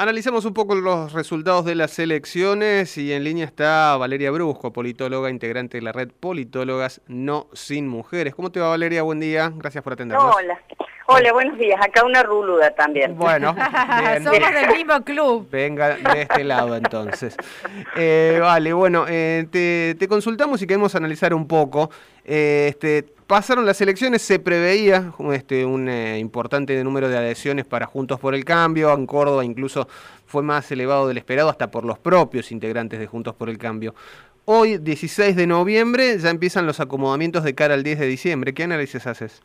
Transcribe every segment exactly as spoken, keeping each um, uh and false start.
Analicemos un poco los resultados de las elecciones y en línea está Valeria Brusco, politóloga, integrante de la red Politólogas No Sin Mujeres. ¿Cómo te va, Valeria? Buen día, gracias por atendernos. Hola, hola, buenos días. Acá una ruluda también. Bueno, bien. Somos del mismo club. Venga de este lado entonces. Eh, vale, bueno, eh, te, te consultamos y queremos analizar un poco. Eh, este, pasaron las elecciones, se preveía este, un eh, importante número de adhesiones para Juntos por el Cambio. En Córdoba incluso fue más elevado del esperado, hasta por los propios integrantes de Juntos por el Cambio. Hoy, dieciséis de noviembre, ya empiezan los acomodamientos de cara al diez de diciembre. ¿Qué análisis haces?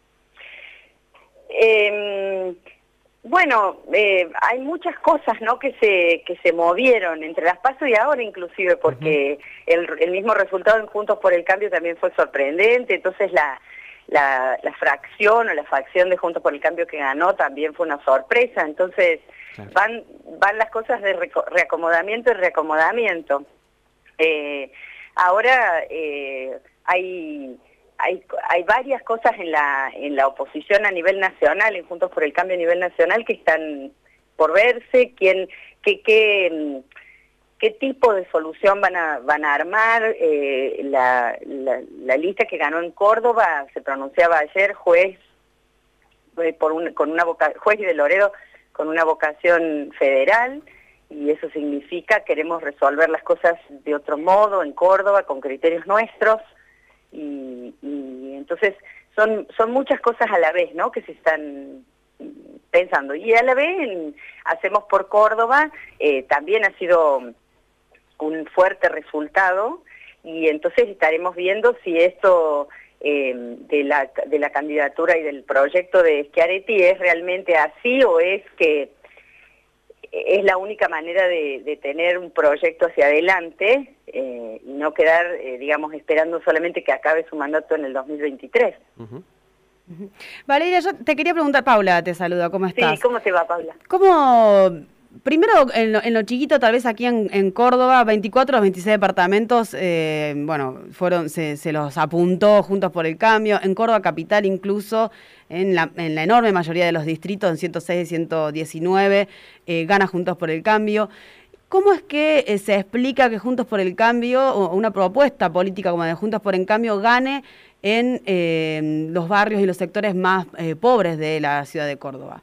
Eh, bueno, eh, hay muchas cosas, ¿no?, que se que se movieron entre las PASO y ahora inclusive, porque uh-huh. el, el mismo resultado en Juntos por el Cambio también fue sorprendente. Entonces la, la, la fracción o la facción de Juntos por el Cambio que ganó también fue una sorpresa. Entonces claro. van, van las cosas de reacomodamiento y reacomodamiento. Eh, ahora eh, hay... Hay, hay varias cosas en la en la oposición a nivel nacional, en Juntos por el Cambio a nivel nacional, que están por verse, quién, qué, qué, qué tipo de solución van a van a armar. Eh, la, la, la lista que ganó en Córdoba, se pronunciaba ayer, juez eh, por un, con una voca, juez de Loredo con una vocación federal, y eso significa queremos resolver las cosas de otro modo en Córdoba, con criterios nuestros. Y, y entonces son son muchas cosas a la vez, ¿no?, que se están pensando. Y a la vez en Hacemos por Córdoba eh, también ha sido un fuerte resultado, y entonces estaremos viendo si esto eh, de la de la candidatura y del proyecto de Schiaretti es realmente así, o es que es la única manera de, de tener un proyecto hacia adelante eh, y no quedar, eh, digamos, esperando solamente que acabe su mandato en el dos mil veintitrés. Uh-huh. Uh-huh. Valeria, yo te quería preguntar, Paula te saluda, ¿cómo estás? Sí, ¿cómo te va, Paula? ¿Cómo...? Primero, en lo, en lo chiquito, tal vez aquí en, en Córdoba, veinticuatro de los veintiséis departamentos, eh, bueno, fueron se, se los apuntó Juntos por el Cambio. En Córdoba capital incluso, en la, en la enorme mayoría de los distritos, en ciento seis y ciento diecinueve, eh, gana Juntos por el Cambio. ¿Cómo es que eh, se explica que Juntos por el Cambio, o una propuesta política como de Juntos por el Cambio, gane en eh, los barrios y los sectores más eh, pobres de la ciudad de Córdoba?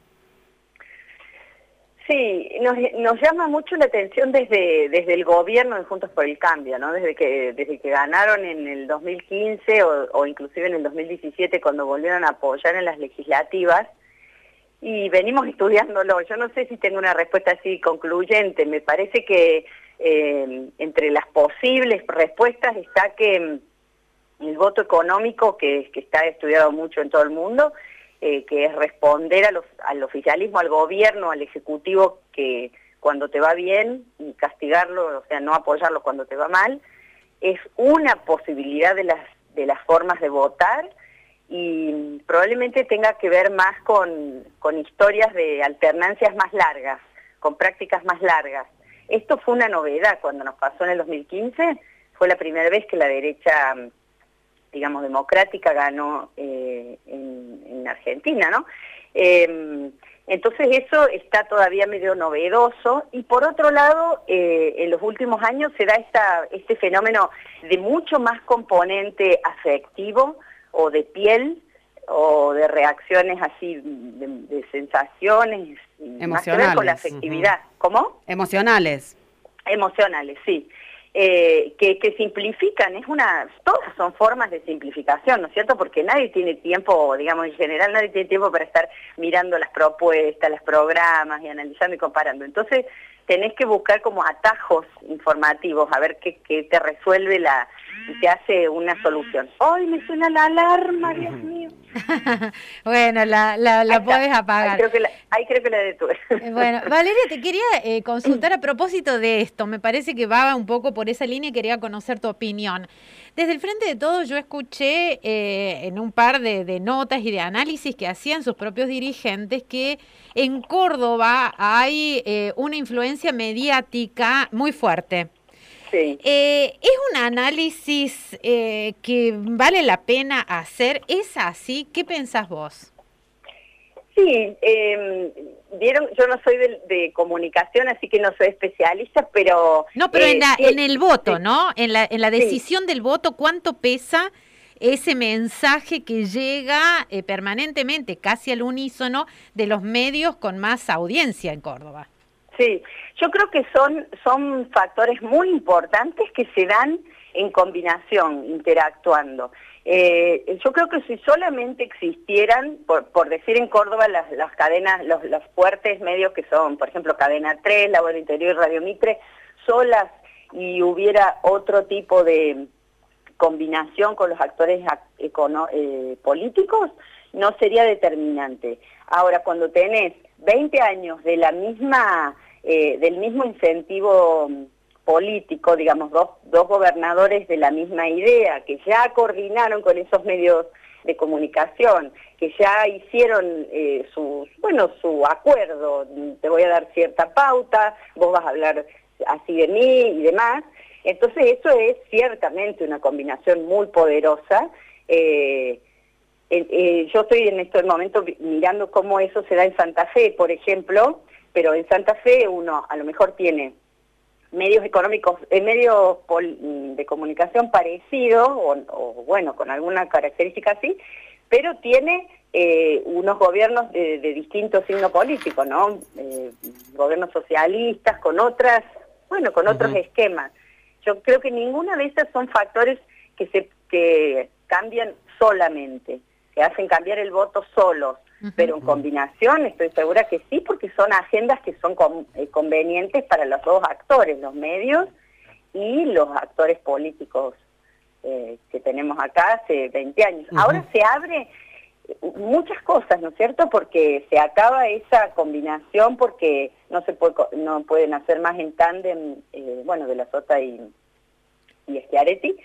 Sí, nos, nos llama mucho la atención desde desde el gobierno de Juntos por el Cambio, ¿no? Desde que desde que ganaron en el dos mil quince o, o inclusive en el dos mil diecisiete, cuando volvieron a apoyar en las legislativas, y venimos estudiándolo. Yo no sé si tengo una respuesta así concluyente. Me parece que eh, entre las posibles respuestas está que el voto económico, que, que está estudiado mucho en todo el mundo, Eh, que es responder a los, al oficialismo, al gobierno, al ejecutivo, que cuando te va bien, y castigarlo, o sea, no apoyarlo cuando te va mal, es una posibilidad de las, de las formas de votar, y probablemente tenga que ver más con, con historias de alternancias más largas, con prácticas más largas. Esto fue una novedad cuando nos pasó en el dos mil quince, fue la primera vez que la derecha, digamos, democrática ganó eh, en, en Argentina, ¿no? Eh, entonces eso está todavía medio novedoso, y por otro lado, eh, en los últimos años se da esta, este fenómeno de mucho más componente afectivo o de piel o de reacciones así, de, de sensaciones, emocionales, más que ver con la afectividad. Uh-huh. ¿Cómo? Emocionales. Emocionales, sí. Eh, que, que simplifican, es una, todas son formas de simplificación, ¿no es cierto? Porque nadie tiene tiempo, digamos, en general nadie tiene tiempo para estar mirando las propuestas, los programas y analizando y comparando. Entonces tenés que buscar como atajos informativos, a ver qué, qué te resuelve la y te hace una solución. ¡Ay, me suena la alarma, Dios mío! Bueno, la, la, la podés apagar. Ahí creo que la, ahí creo que la detuve. Bueno, Valeria, te quería eh, consultar a propósito de esto. Me parece que va un poco por esa línea y quería conocer tu opinión. Desde el Frente de Todos yo escuché eh, en un par de, de notas y de análisis que hacían sus propios dirigentes que en Córdoba hay eh, una influencia mediática muy fuerte. Sí. Eh, ¿Es un análisis eh, que vale la pena hacer? ¿Es así? ¿Qué pensás vos? Sí, eh, vieron, yo no soy de, de comunicación, así que no soy especialista, pero... No, pero eh, en, la, sí, en el voto, sí, ¿no? En la, en la decisión sí. del voto, ¿cuánto pesa ese mensaje que llega eh, permanentemente, casi al unísono, de los medios con más audiencia en Córdoba? Sí, yo creo que son, son factores muy importantes que se dan en combinación, interactuando. Eh, yo creo que si solamente existieran, por, por decir en Córdoba, las, las cadenas, los, los fuertes medios que son, por ejemplo, Cadena tres, La Voz del Interior y Radio Mitre, solas, y hubiera otro tipo de combinación con los actores econo, eh, políticos, no sería determinante. Ahora, cuando tenés veinte años de la misma, eh, del mismo incentivo político, digamos, dos, dos gobernadores de la misma idea, que ya coordinaron con esos medios de comunicación, que ya hicieron eh, su, bueno, su acuerdo, te voy a dar cierta pauta, vos vas a hablar así de mí y demás. Entonces eso es ciertamente una combinación muy poderosa. Eh, eh, eh, yo estoy en este momento mirando cómo eso se da en Santa Fe, por ejemplo, pero en Santa Fe uno a lo mejor tiene medios económicos, eh, medios pol, de comunicación parecidos, o, o bueno, con alguna característica así, pero tiene eh, unos gobiernos de, de distinto signo político, ¿no? Eh, gobiernos socialistas, con otras, bueno, con otros uh-huh. esquemas. Yo creo que ninguna de esas son factores que se que cambian solamente, que hacen cambiar el voto solos. Pero en combinación estoy segura que sí, porque son agendas que son con, eh, convenientes para los dos actores, los medios y los actores políticos eh, que tenemos acá hace veinte años. Uh-huh. Ahora se abre muchas cosas, ¿no es cierto? Porque se acaba esa combinación, porque no se puede, no pueden hacer más en tándem, eh, bueno, de la Sota y, y Schiaretti.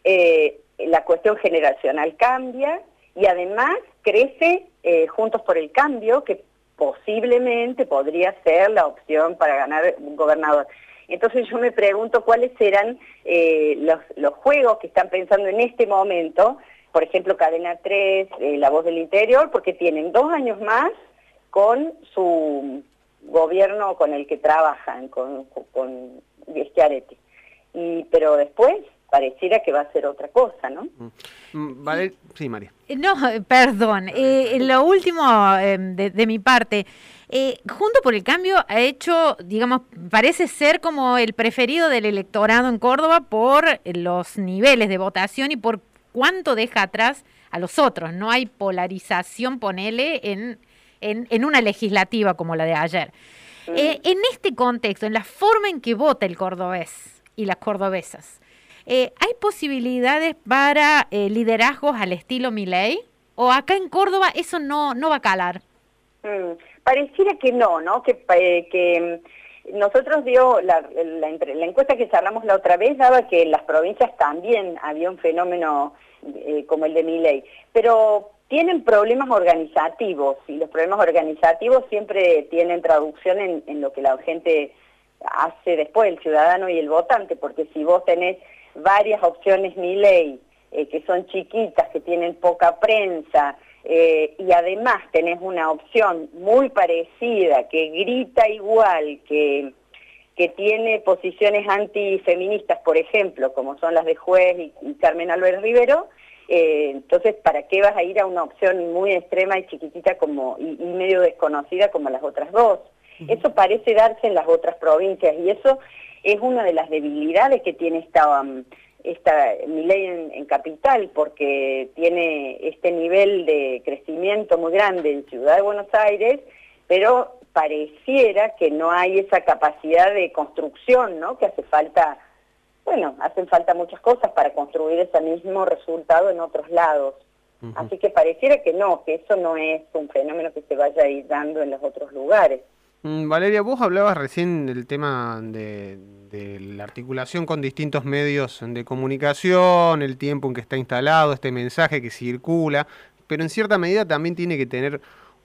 Eh, la cuestión generacional cambia y además crece eh, Juntos por el Cambio, que posiblemente podría ser la opción para ganar un gobernador. Entonces yo me pregunto cuáles serán eh, los, los juegos que están pensando en este momento, por ejemplo Cadena tres, eh, La Voz del Interior, porque tienen dos años más con su gobierno con el que trabajan, con, con, con Schiaretti. Y, pero después pareciera que va a ser otra cosa, ¿no? Mm, vale, sí, María. No, perdón. Eh, lo último eh, de, de mi parte. Eh, Juntos por el Cambio ha hecho, digamos, parece ser como el preferido del electorado en Córdoba por los niveles de votación y por cuánto deja atrás a los otros. No hay polarización, ponele, en, en, en una legislativa como la de ayer. Mm. Eh, en este contexto, en la forma en que vota el cordobés y las cordobesas, Eh, ¿hay posibilidades para eh, liderazgos al estilo Milei? ¿O acá en Córdoba eso no, no va a calar? Mm, pareciera que no, ¿no? Que, eh, que nosotros dio la, la, la encuesta que charlamos la otra vez daba que en las provincias también había un fenómeno eh, como el de Milei, pero tienen problemas organizativos y los problemas organizativos siempre tienen traducción en, en lo que la gente hace después, el ciudadano y el votante, porque si vos tenés varias opciones Milei, eh, que son chiquitas, que tienen poca prensa, eh, y además tenés una opción muy parecida, que grita igual, que, que tiene posiciones antifeministas, por ejemplo, como son las de Juez y, y Carmen Álvarez Rivero, eh, entonces, ¿para qué vas a ir a una opción muy extrema y chiquitita como y, y medio desconocida como las otras dos? Uh-huh. Eso parece darse en las otras provincias, y eso es una de las debilidades que tiene esta, um, esta Milei en, en Capital, porque tiene este nivel de crecimiento muy grande en Ciudad de Buenos Aires, pero pareciera que no hay esa capacidad de construcción, ¿no? Que hace falta, bueno, hacen falta muchas cosas para construir ese mismo resultado en otros lados. Uh-huh. Así que pareciera que no, que eso no es un fenómeno que se vaya a ir dando en los otros lugares. Valeria, vos hablabas recién del tema de, de la articulación con distintos medios de comunicación, el tiempo en que está instalado este mensaje que circula, pero en cierta medida también tiene que tener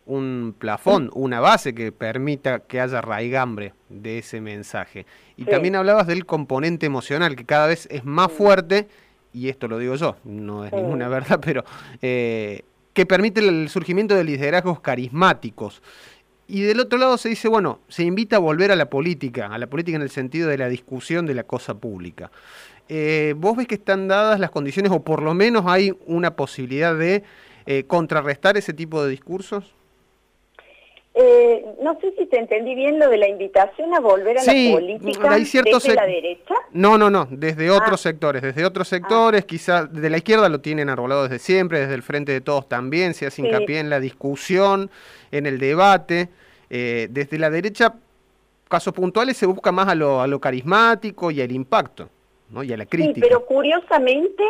un plafón, una base que permita que haya raigambre de ese mensaje. Y sí. También hablabas del componente emocional, que cada vez es más fuerte, y esto lo digo yo, no es sí. ninguna verdad, pero... Eh, que permite el surgimiento de liderazgos carismáticos. Y del otro lado se dice, bueno, se invita a volver a la política, a la política en el sentido de la discusión de la cosa pública. Eh, ¿Vos ves que están dadas las condiciones, o por lo menos hay una posibilidad de eh, contrarrestar ese tipo de discursos? Eh, no sé si te entendí bien lo de la invitación a volver a sí, la política hay ciertos desde la derecha. No, no, no, desde otros ah. sectores, desde otros sectores, ah. quizás de la izquierda lo tienen arbolado desde siempre, desde el Frente de Todos también, se hace Sí. hincapié en la discusión, en el debate. Eh, desde la derecha, casos puntuales, se busca más a lo, a lo carismático y al impacto, ¿no? Y a la crítica. Sí, pero curiosamente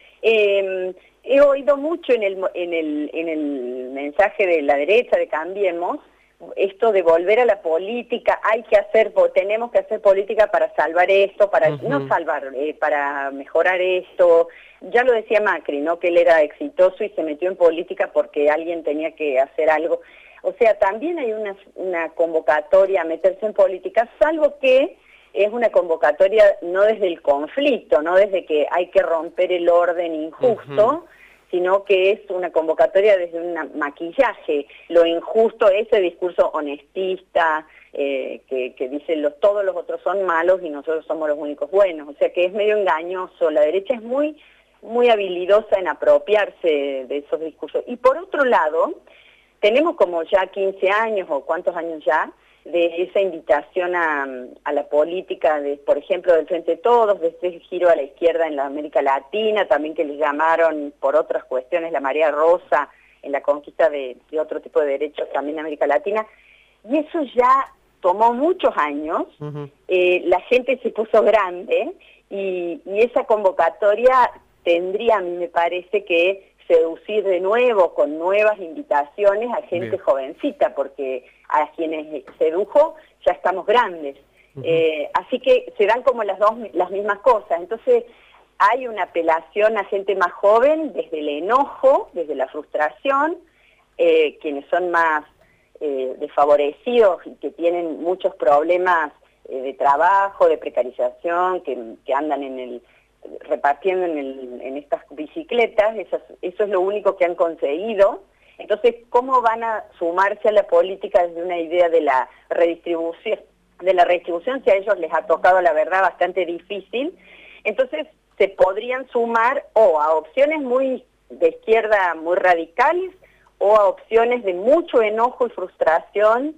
eh, he oído mucho en el, en, el, en el mensaje de la derecha, de Cambiemos, esto de volver a la política, hay que hacer, tenemos que hacer política para salvar esto, para uh-huh. no salvar, eh, para mejorar esto. Ya lo decía Macri, ¿no? Que él era exitoso y se metió en política porque alguien tenía que hacer algo. O sea, también hay una, una convocatoria a meterse en política, salvo que es una convocatoria no desde el conflicto, no desde que hay que romper el orden injusto, uh-huh. sino que es una convocatoria desde un maquillaje. Lo injusto, ese discurso honestista, eh, que, que dice los, todos los otros son malos y nosotros somos los únicos buenos. O sea que es medio engañoso. La derecha es muy, muy habilidosa en apropiarse de esos discursos. Y por otro lado, tenemos como ya quince años o cuántos años ya, de esa invitación a, a la política, de, por ejemplo, del Frente de Todos, de ese giro a la izquierda en la América Latina, también que les llamaron por otras cuestiones la Marea Rosa en la conquista de, de otro tipo de derechos también en América Latina, y eso ya tomó muchos años, uh-huh. eh, la gente se puso grande, y, y esa convocatoria tendría, a mí me parece, que seducir de nuevo con nuevas invitaciones a gente Bien. jovencita, porque a quienes sedujo ya estamos grandes. Uh-huh. Eh, así que se dan como las dos las mismas cosas. Entonces hay una apelación a gente más joven desde el enojo, desde la frustración, eh, quienes son más eh, desfavorecidos y que tienen muchos problemas eh, de trabajo, de precarización, que, que andan en el repartiendo en, el, en estas bicicletas, eso, eso es lo único que han conseguido. Entonces, ¿cómo van a sumarse a la política desde una idea de la redistribución, de la redistribución si a ellos les ha tocado, la verdad, bastante difícil? Entonces, se podrían sumar o a opciones muy de izquierda, muy radicales, o a opciones de mucho enojo y frustración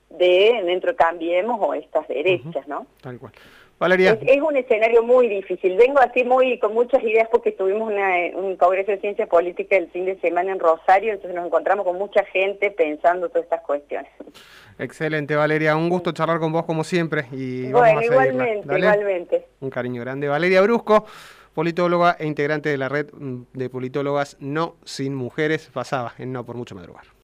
de dentro de Cambiemos o estas derechas, ¿no? Tal cual. Valeria. Es, es un escenario muy difícil. Vengo así muy con muchas ideas porque tuvimos una, un congreso de ciencia política el fin de semana en Rosario, entonces nos encontramos con mucha gente pensando todas estas cuestiones. Excelente, Valeria. Un gusto charlar con vos como siempre. Y bueno, vamos a igualmente, igualmente. Un cariño grande. Valeria Brusco, politóloga e integrante de la red de politólogas No Sin Mujeres, pasaba en No por Mucho Madrugar.